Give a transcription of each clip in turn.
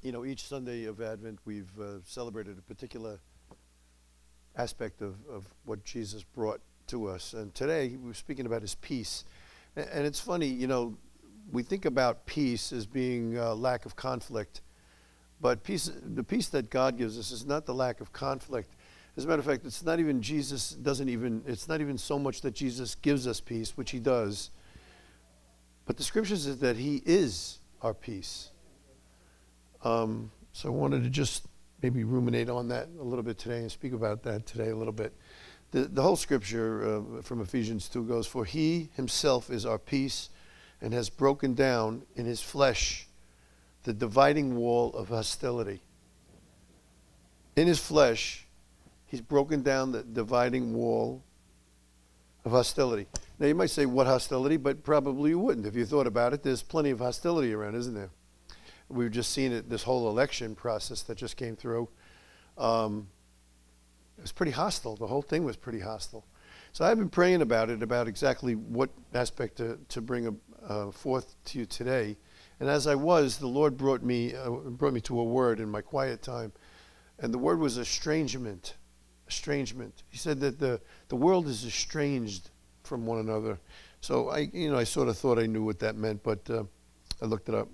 Each Sunday of Advent, we've celebrated a particular aspect of what Jesus brought to us. And today, we're speaking about his peace. And it's funny, we think about peace as being lack of conflict. But the peace that God gives us is not the lack of conflict. As a matter of fact, it's not even it's not even so much that Jesus gives us peace, which he does. But the scripture says that he is our peace. So I wanted to just maybe ruminate on that a little bit today and speak about that today a little bit. The whole scripture from Ephesians 2 goes, "For he himself is our peace and has broken down in his flesh the dividing wall of hostility." In his flesh, he's broken down the dividing wall of hostility. Now you might say, what hostility? But probably you wouldn't. If you thought about it, there's plenty of hostility around, isn't there? We've just seen it, this whole election process that just came through. It was pretty hostile. The whole thing was pretty hostile. So I've been praying about exactly what aspect to bring forth to you today. And as I was, the Lord brought me to a word in my quiet time. And the word was estrangement. Estrangement. He said that the world is estranged from one another. So I sort of thought I knew what that meant, but I looked it up.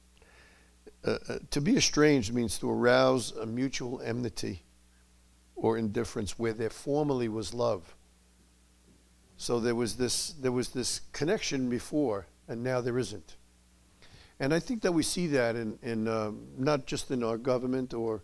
To be estranged means to arouse a mutual enmity or indifference where there formerly was love. So there was this connection before, and now there isn't. And I think that we see that in not just in our government or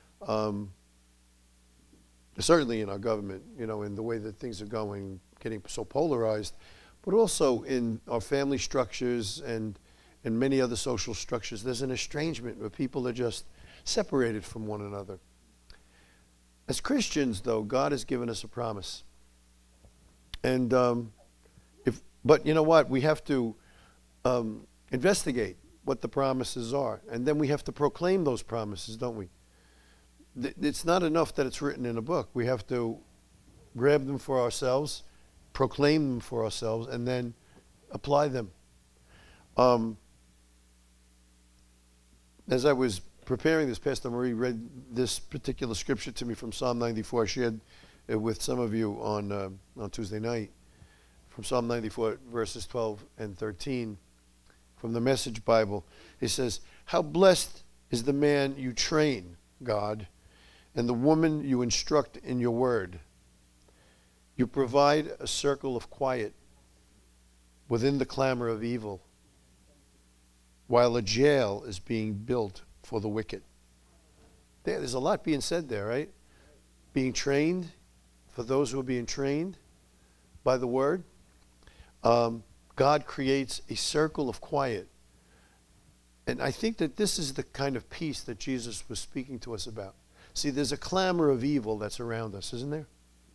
certainly in our government, in the way that things are going, getting so polarized, but also in our family structures and in many other social structures. There's an estrangement where people are just separated from one another. As Christians, though, God has given us a promise. And but you know what? We have to investigate what the promises are. And then we have to proclaim those promises, don't we? It's not enough that it's written in a book. We have to grab them for ourselves, proclaim them for ourselves, and then apply them. As I was preparing this, Pastor Marie read this particular scripture to me from Psalm 94. I shared it with some of you on Tuesday night, from Psalm 94, verses 12 and 13, from the Message Bible. It says, "How blessed is the man you train, God, and the woman you instruct in your word. You provide a circle of quiet within the clamor of evil, while a jail is being built for the wicked." There's a lot being said there, right? Being trained, for those who are being trained by the word. God creates a circle of quiet. And I think that this is the kind of peace that Jesus was speaking to us about. See, there's a clamor of evil that's around us, isn't there?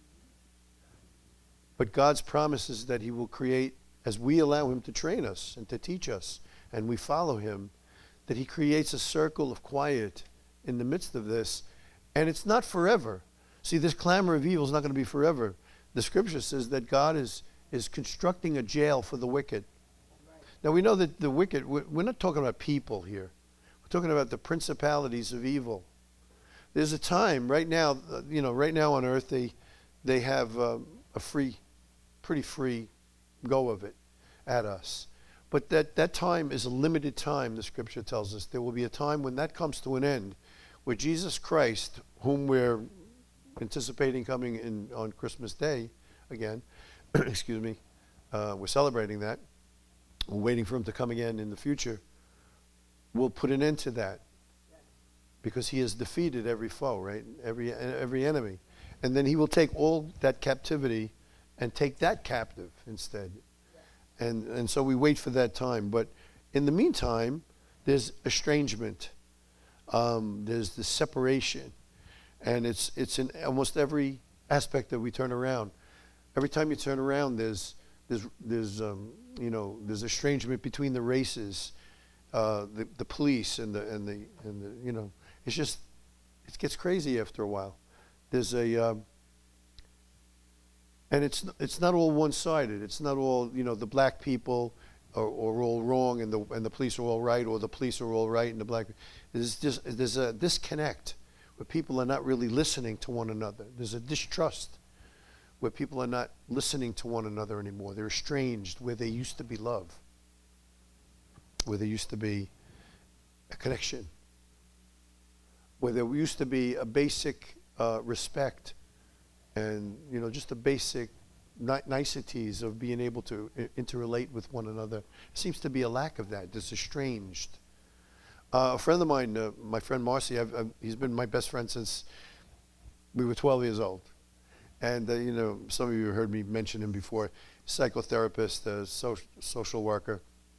But God's promise is that he will create, as we allow him to train us and to teach us, and we follow him, that he creates a circle of quiet in the midst of this. And it's not forever. See, this clamor of evil is not going to be forever. The scripture says that God is constructing a jail for the wicked. Right. Now we know that the wicked, we're not talking about people here. We're talking about the principalities of evil. There's a time right now, right now on earth, they have a pretty free go of it at us. But that time is a limited time, the scripture tells us. There will be a time when that comes to an end, where Jesus Christ, whom we're anticipating coming on Christmas Day again, excuse me, we're celebrating that. We're waiting for him to come again in the future. Will put an end to that, because he has defeated every foe, right? Every enemy. And then he will take all that captivity and take that captive instead. And so we wait for that time. But in the meantime, there's estrangement. There's the separation. And it's in almost every aspect that we turn around. Every time you turn around, there's estrangement between the races, the police and the it gets crazy after a while. There's and it's not all one-sided. It's not all, the black people are all wrong and the police are all right, or the police are all right and the black. There's a disconnect where people are not really listening to one another. There's a distrust where people are not listening to one another anymore. They're estranged where there used to be love, where there used to be a connection, where there used to be a basic respect and, just the basic niceties of being able to interrelate with one another. There seems to be a lack of that. It's estranged. A friend of mine, my friend Marcy, he's been my best friend since we were 12 years old. And, some of you heard me mention him before. Psychotherapist, social worker.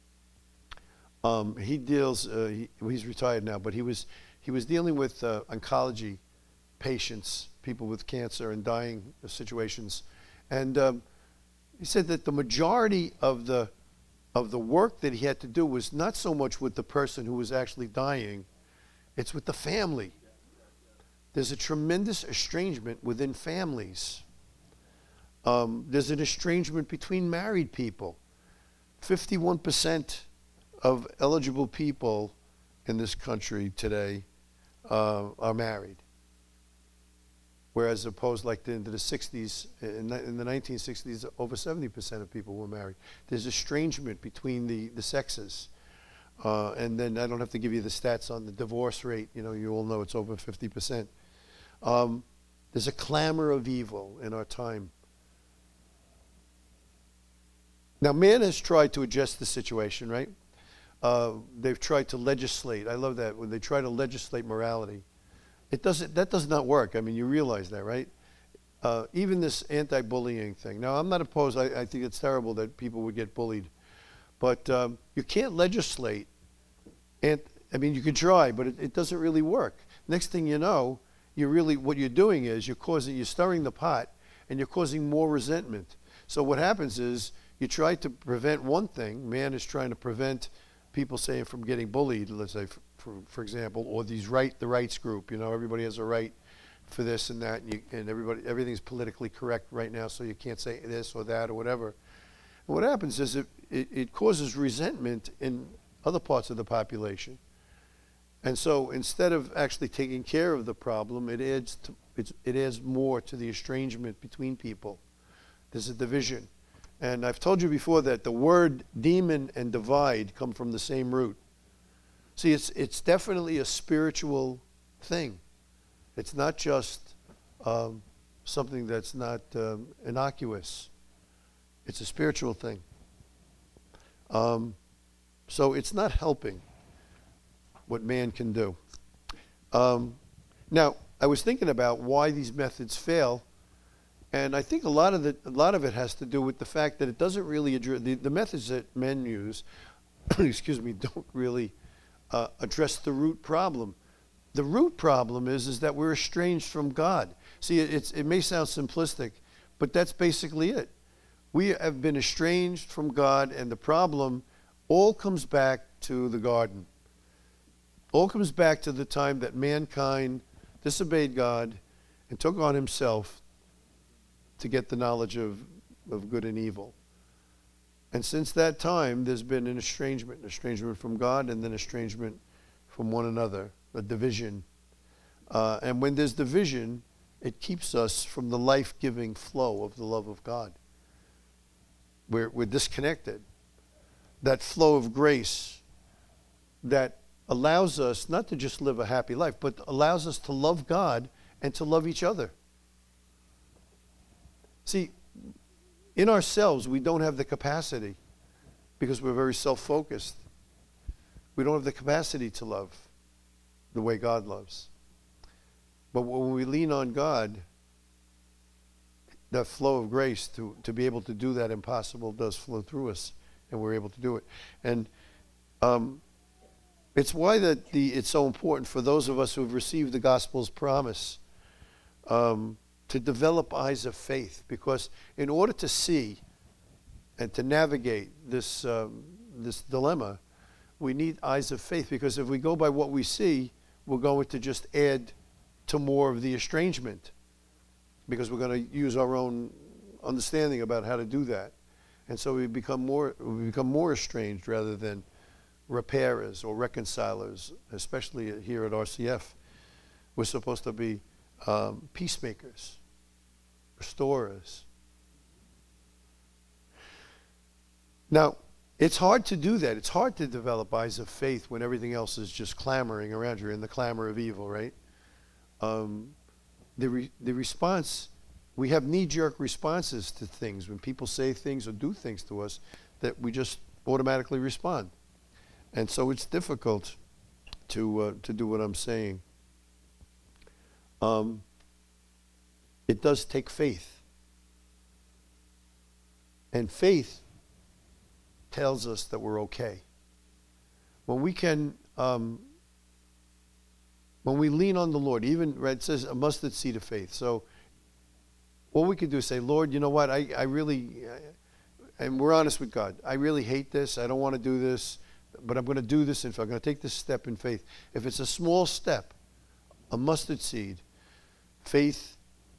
He deals, he's retired now, but he was dealing with oncology patients, people with cancer and dying situations. And he said that the majority of the work that he had to do was not so much with the person who was actually dying, it's with the family. There's a tremendous estrangement within families. There's an estrangement between married people. 51% of eligible people in this country today are married. Whereas opposed like into the 60s, in the 1960s, over 70% of people were married. There's estrangement between the sexes. And then I don't have to give you the stats on the divorce rate. You all know it's over 50%. There's a clamor of evil in our time. Now, man has tried to adjust the situation, right? They've tried to legislate. I love that, when they try to legislate morality. That does not work. I mean, you realize that, right? Even this anti-bullying thing. Now, I'm not opposed. I think it's terrible that people would get bullied. But you can't legislate. You can try, but it doesn't really work. Next thing you know, what you're doing is you're stirring the pot and you're causing more resentment. So what happens is you try to prevent one thing. Man is trying to prevent people, say, from getting bullied, let's say, for example, or the rights group. Everybody has a right for this and that, and everything's politically correct right now, so you can't say this or that or whatever. And what happens is it causes resentment in other parts of the population. And so instead of actually taking care of the problem, it adds more to the estrangement between people. There's a division. And I've told you before that the word demon and divide come from the same root. See, it's definitely a spiritual thing. It's not just something that's not innocuous. It's a spiritual thing. So it's not helping what man can do. Now, I was thinking about why these methods fail, and I think a lot of it has to do with the fact that it doesn't really address the methods that men use. Excuse me, don't really address the root problem. The root problem is that we're estranged from God. See, it may sound simplistic, but that's basically it. We have been estranged from God, and the problem all comes back to the garden. All comes back to the time that mankind disobeyed God and took on himself to get the knowledge of good and evil. And since that time, there's been an estrangement from God, and then estrangement from one another, a division. And when there's division, it keeps us from the life-giving flow of the love of God. We're disconnected. That flow of grace that allows us not to just live a happy life, but allows us to love God and to love each other. See, in ourselves, we don't have the capacity because we're very self-focused. We don't have the capacity to love the way God loves. But when we lean on God, that flow of grace to be able to do that impossible does flow through us, and we're able to do it. And it's why it's so important for those of us who have received the gospel's promise to develop eyes of faith, because in order to see and to navigate this dilemma, we need eyes of faith, because if we go by what we see, we're going to just add to more of the estrangement, because we're going to use our own understanding about how to do that. And so we become more estranged rather than repairers or reconcilers, especially here at RCF. We're supposed to be peacemakers, restorers. Now, it's hard to do that. It's hard to develop eyes of faith when everything else is just clamoring around you in the clamor of evil, right? The response, we have knee-jerk responses to things when people say things or do things to us that we just automatically respond. And so it's difficult to do what I'm saying. It does take faith. And faith tells us that we're okay. When we can, when we lean on the Lord, even, right, it says a mustard seed of faith. So what we can do is say, Lord, you know what, I really, and we're honest with God, I really hate this, I don't want to do this, but I'm going to do this, and I'm going to take this step in faith. If it's a small step, a mustard seed, faith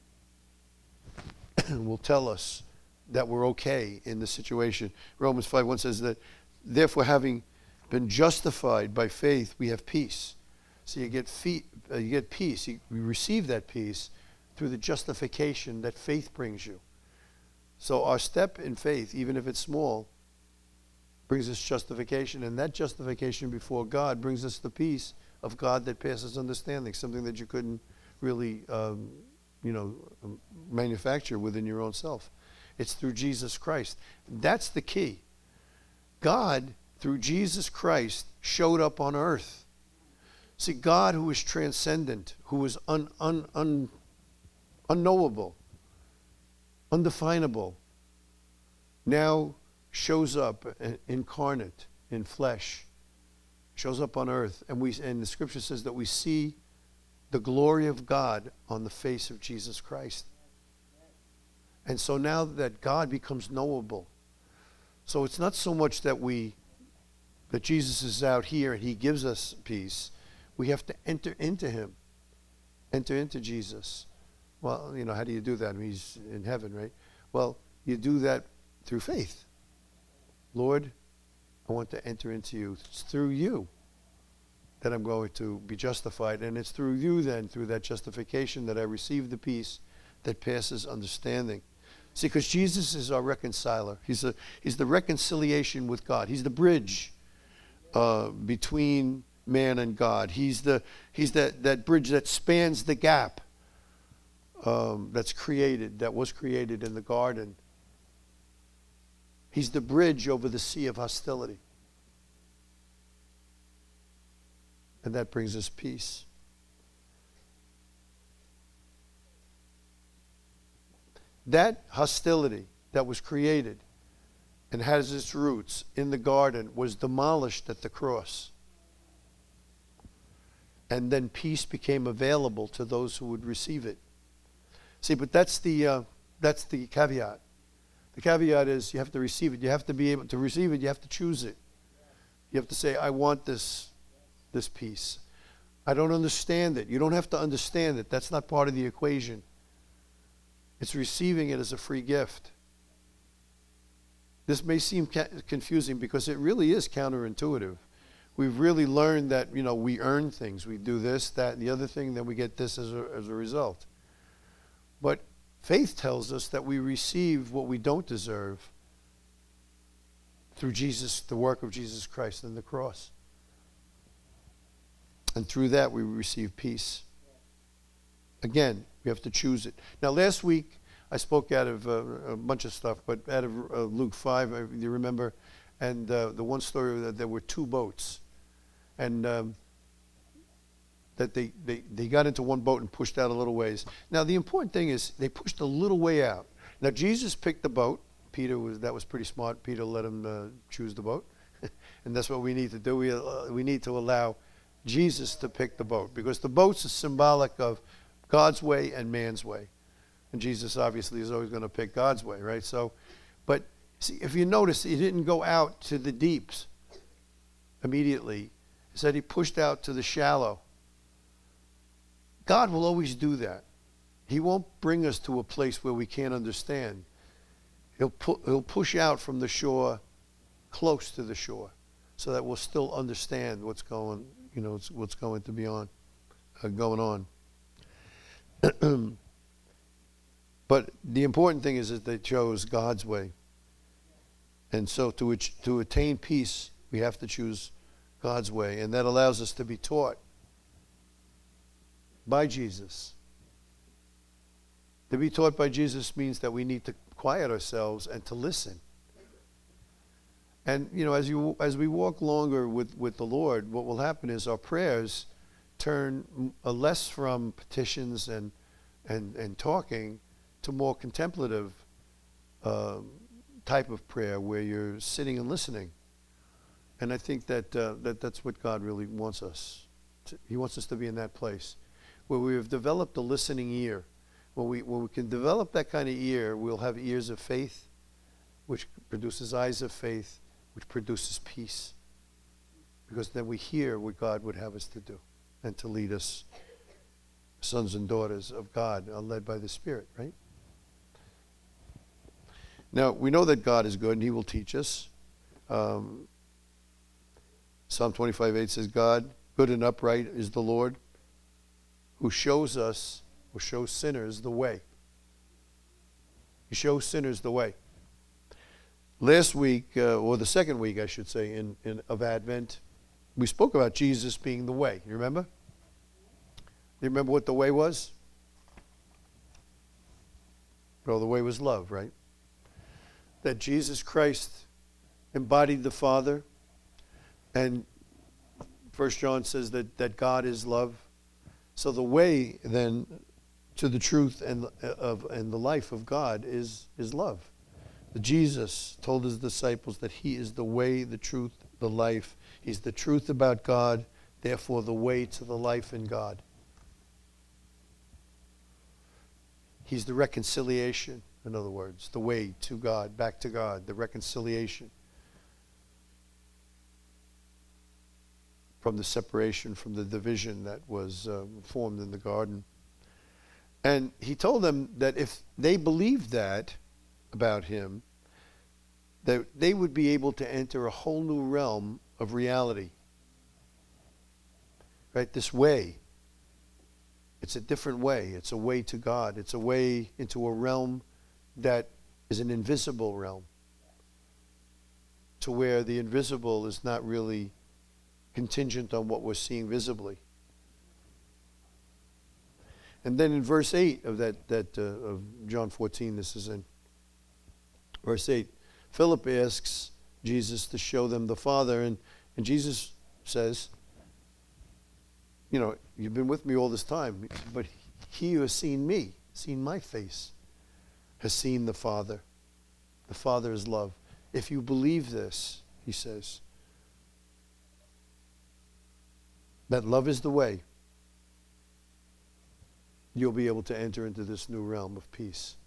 will tell us that we're okay in the situation. Romans 5:1 says that, therefore, having been justified by faith, we have peace. So you get peace. You receive that peace through the justification that faith brings you. So our step in faith, even if it's small, brings us justification, and that justification before God brings us the peace of God that passes understanding, something that you couldn't really, manufacture within your own self. It's through Jesus Christ. That's the key. God, through Jesus Christ, showed up on earth. See, God, who is transcendent, who is unknowable, undefinable, now shows up incarnate in flesh, shows up on earth, and the Scripture says that we see the glory of God on the face of Jesus Christ. And so now that God becomes knowable, so it's not so much that Jesus is out here and he gives us peace. We have to enter into him, enter into Jesus. Well, how do you do that? I mean, he's in heaven, right? Well, you do that through faith. Lord, I want to enter into you. It's through you that I'm going to be justified. And it's through you then, through that justification, that I receive the peace that passes understanding. See, because Jesus is our reconciler. He's the reconciliation with God. He's the bridge between man and God. He's that bridge that spans the gap that was created in the garden. He's the bridge over the sea of hostility. And that brings us peace. That hostility that was created and has its roots in the garden was demolished at the cross. And then peace became available to those who would receive it. See, but that's the caveat. The caveat is you have to receive it. You have to be able to receive it. You have to choose it. You have to say, I want this peace. I don't understand it. You don't have to understand it. That's not part of the equation. It's receiving it as a free gift. This may seem confusing because it really is counterintuitive. We've really learned that, we earn things. We do this, that, and the other thing, then we get this as a result. But faith tells us that we receive what we don't deserve through Jesus, the work of Jesus Christ on the cross. And through that, we receive peace. Again, we have to choose it. Now, last week, I spoke out of a bunch of stuff, but out of Luke 5, you remember, and the one story that there were two boats, and that they got into one boat and pushed out a little ways. Now, the important thing is they pushed a little way out. Now, Jesus picked the boat. That was pretty smart. Peter let him choose the boat. And that's what we need to do. We need to allow Jesus to pick the boat, because the boats are symbolic of God's way and man's way. And Jesus obviously is always going to pick God's way, right? So, but see, if you notice, he didn't go out to the deeps immediately. He said he pushed out to the shallow. God will always do that. He won't bring us to a place where we can't understand. He'll push out from the shore close to the shore so that we'll still understand what's going, what's going to be going on. But the important thing is that they chose God's way. And so to attain peace, we have to choose God's way. And that allows us to be taught by Jesus. To be taught by Jesus means that we need to quiet ourselves and to listen. And, as we walk longer with the Lord, what will happen is our prayers turn less from petitions and talking to more contemplative type of prayer where you're sitting and listening. And I think that's what God really wants us. He wants us to be in that place where we have developed a listening ear. When we can develop that kind of ear, we'll have ears of faith, which produces eyes of faith, which produces peace. Because then we hear what God would have us to do and to lead us. Sons and daughters of God are led by the Spirit, right? Now, we know that God is good and He will teach us. Psalm 25:8 says, God, good and upright is the Lord, who shows us, or shows sinners the way. He shows sinners the way. Last week, or the second week, I should say, of Advent, we spoke about Jesus being the way. You remember? You remember what the way was? Well, the way was love, right? That Jesus Christ embodied the Father, and 1 John says that God is love. So the way then to the truth and the life of God is love. Jesus told his disciples that he is the way, the truth, the life. He's the truth about God, therefore the way to the life in God. He's the reconciliation, in other words, the way to God, back to God, the reconciliation from the separation, from the division that was formed in the garden. And he told them that if they believed that about him, that they would be able to enter a whole new realm of reality. Right? This way. It's a different way. It's a way to God. It's a way into a realm that is an invisible realm, to where the invisible is not really contingent on what we're seeing visibly. And then in verse 8 of of John 14, this is in verse 8, Philip asks Jesus to show them the Father, and Jesus says, you've been with me all this time, but he who has seen me, seen my face, has seen the Father. The Father is love. If you believe this, he says, that love is the way, you'll be able to enter into this new realm of peace.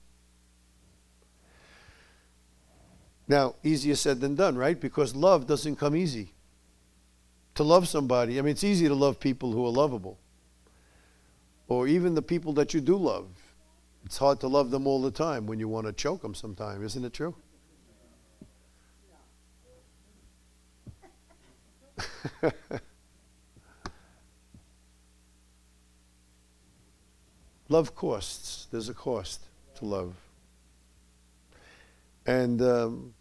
Now, easier said than done, right? Because love doesn't come easy. To love somebody, it's easy to love people who are lovable. Or even the people that you do love. It's hard to love them all the time when you want to choke them sometime. Isn't it true? Love costs. There's a cost to love. And,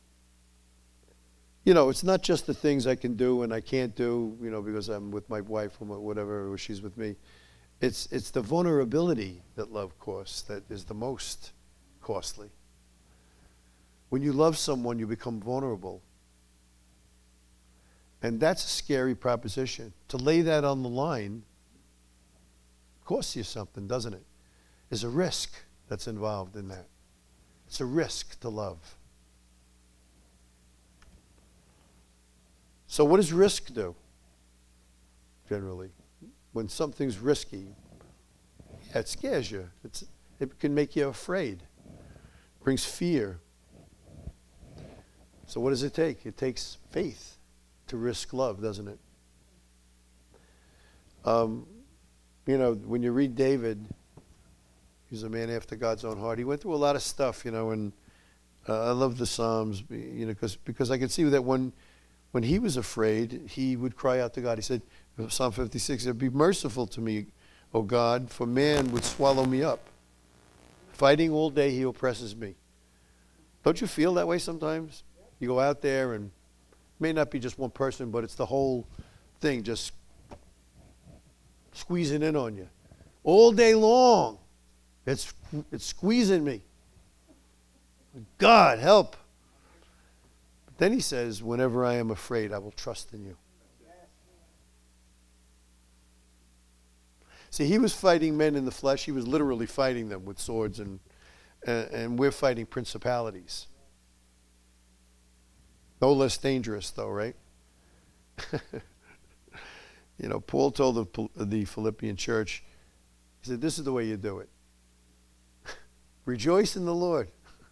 it's not just the things I can do and I can't do, because I'm with my wife or whatever, or she's with me. It's the vulnerability that love costs that is the most costly. When you love someone, you become vulnerable. And that's a scary proposition. To lay that on the line costs you something, doesn't it? There's a risk that's involved in that. It's a risk to love. So what does risk do, generally? When something's risky, it scares you. It can make you afraid. It brings fear. So what does it take? It takes faith to risk love, doesn't it? When you read David, he's a man after God's own heart. He went through a lot of stuff, and I love the Psalms, because I can see that when he was afraid, he would cry out to God. He said, Psalm 56, "Be merciful to me, O God, for man would swallow me up. Fighting all day, he oppresses me." Don't you feel that way sometimes? You go out there and it may not be just one person, but it's the whole thing just squeezing in on you. All day long, it's squeezing me. God, help. But then he says, "Whenever I am afraid, I will trust in you." See, he was fighting men in the flesh. He was literally fighting them with swords, and we're fighting principalities. No less dangerous, though, right? Paul told the Philippian church, he said, "This is the way you do it. Rejoice in the Lord.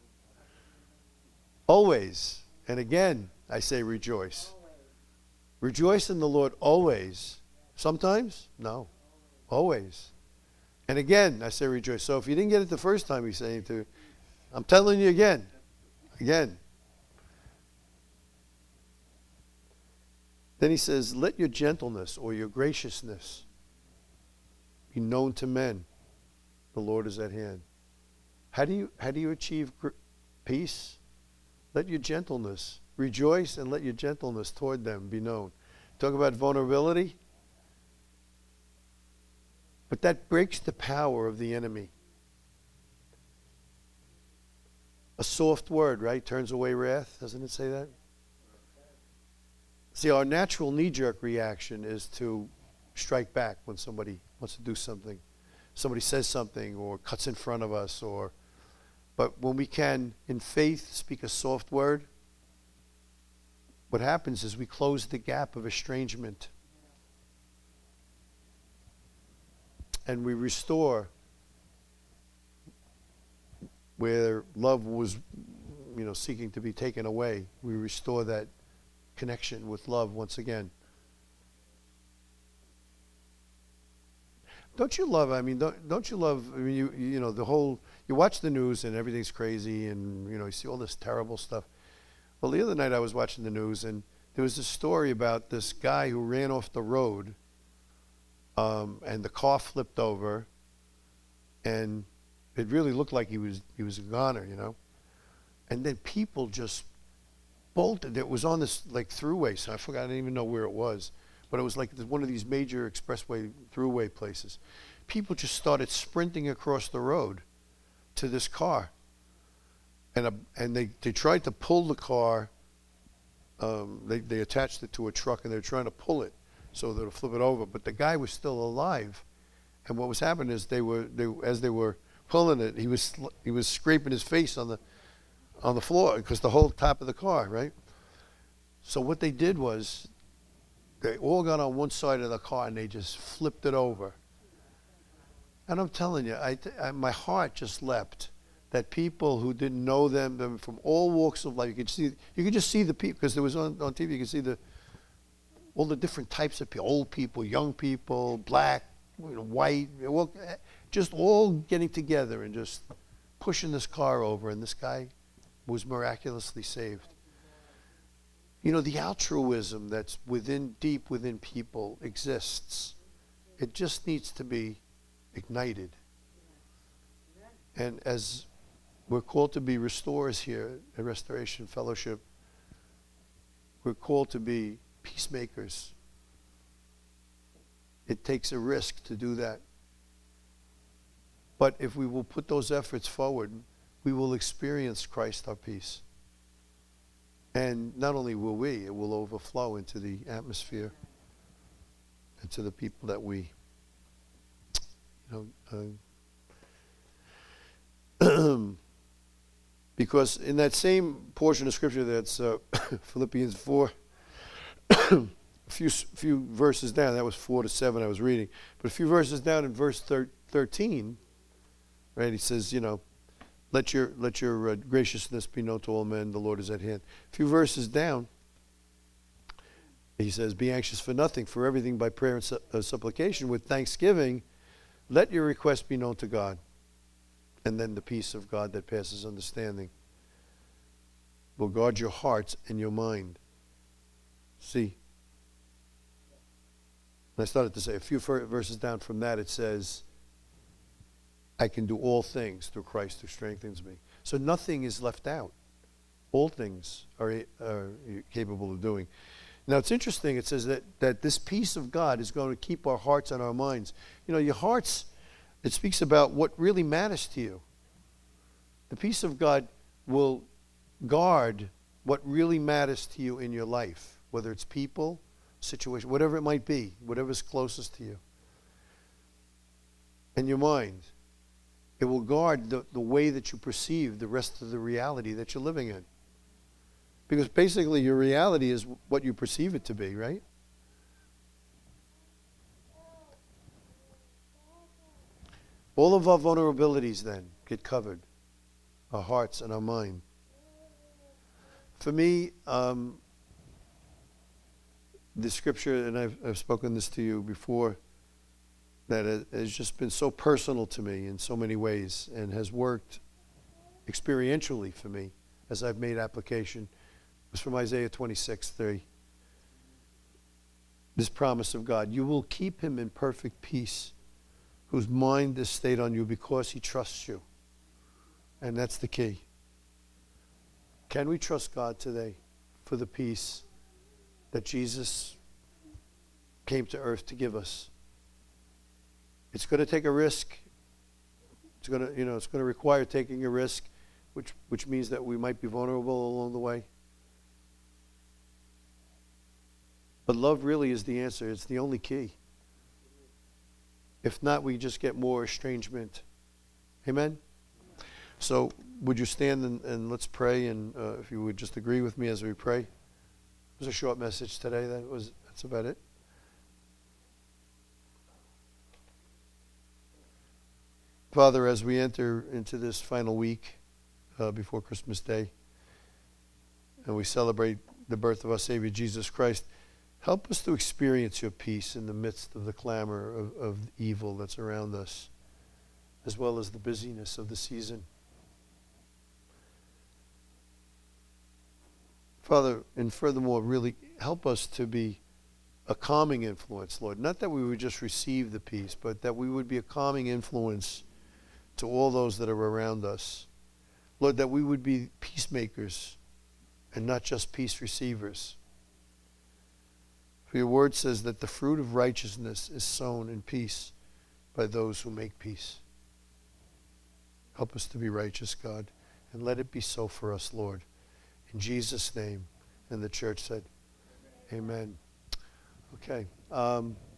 Always." And again, I say rejoice. Rejoice in the Lord always. Sometimes? No. Always. And again, I say rejoice. So if you didn't get it the first time, he's saying to, I'm telling you again. Again. Then he says, "Let your gentleness or your graciousness be known to men. The Lord is at hand." How do you achieve peace? Let your gentleness, rejoice, and let your gentleness toward them be known. Talk about vulnerability. But that breaks the power of the enemy. A soft word, right, turns away wrath. Doesn't it say that? See, our natural knee-jerk reaction is to strike back when somebody wants to do something. Somebody says something or cuts in front of us, but when we can, in faith, speak a soft word, what happens is we close the gap of estrangement. And we restore where love was, seeking to be taken away. We restore that connection with love once again. Don't you love, don't you love, the whole, you watch the news and everything's crazy and, you see all this terrible stuff. Well, the other night I was watching the news and there was a story about this guy who ran off the road, and the car flipped over and it really looked like he was a goner, And then people just bolted. It was on this throughway, so I forgot, I didn't even know where it was. But it was like one of these major expressway throughway places. People just started sprinting across the road to this car. And they tried to pull the car. They attached it to a truck and they were trying to pull it so that it'll flip it over. But the guy was still alive. And what was happening is as they were pulling it, he was scraping his face on the floor because the whole top of the car, right? So what they did was they all got on one side of the car and they just flipped it over. And I'm telling you, my heart just leapt that people who didn't know them from all walks of life, you could just see the people, because there was on TV, you could see all the different types of people, old people, young people, black, white, just all getting together and just pushing this car over, and this guy was miraculously saved. The altruism that's deep within people exists. It just needs to be ignited. And as we're called to be restorers here at Restoration Fellowship, we're called to be peacemakers. It takes a risk to do that. But if we will put those efforts forward, we will experience Christ our peace. And not only will we, it will overflow into the atmosphere and to the people that we, because in that same portion of Scripture that's Philippians 4, a few verses down, that was 4 to 7 I was reading, but a few verses down in verse 13, right, he says, let your graciousness be known to all men, the Lord is at hand. A few verses down, he says, be anxious for nothing, for everything by prayer and supplication with thanksgiving, let your request be known to God. And then the peace of God that passes understanding will guard your hearts and your mind. See, and I started to say a few verses down from that, it says, I can do all things through Christ who strengthens me. So nothing is left out. All things are capable of doing. Now it's interesting, it says that this peace of God is going to keep our hearts and our minds. You know, your hearts, it speaks about what really matters to you. The peace of God will guard what really matters to you in your life, whether it's people, situation, whatever it might be, whatever's closest to you. And your mind, it will guard the way that you perceive the rest of the reality that you're living in. Because basically your reality is what you perceive it to be, right? All of our vulnerabilities then get covered, our hearts and our mind. For me, the scripture, and I've spoken this to you before, that has just been so personal to me in so many ways and has worked experientially for me as I've made application, was from Isaiah 26:3. This promise of God, you will keep him in perfect peace, whose mind is stayed on you because he trusts you. And that's the key. Can we trust God today for the peace that Jesus came to earth to give us? It's going to take a risk. It's going to require taking a risk, which means that we might be vulnerable along the way. But love really is the answer. It's the only key. If not, we just get more estrangement. Amen? So would you stand and let's pray, and if you would just agree with me as we pray. It was a short message today. That's about it. Father, as we enter into this final week before Christmas Day, and we celebrate the birth of our Savior Jesus Christ, help us to experience your peace in the midst of the clamor of evil that's around us, as well as the busyness of the season. Father, and furthermore, really help us to be a calming influence, Lord. Not that we would just receive the peace, but that we would be a calming influence to all those that are around us. Lord, that we would be peacemakers and not just peace receivers. For your word says that the fruit of righteousness is sown in peace by those who make peace. Help us to be righteous, God, and let it be so for us, Lord. In Jesus' name. And the church said, amen. Okay.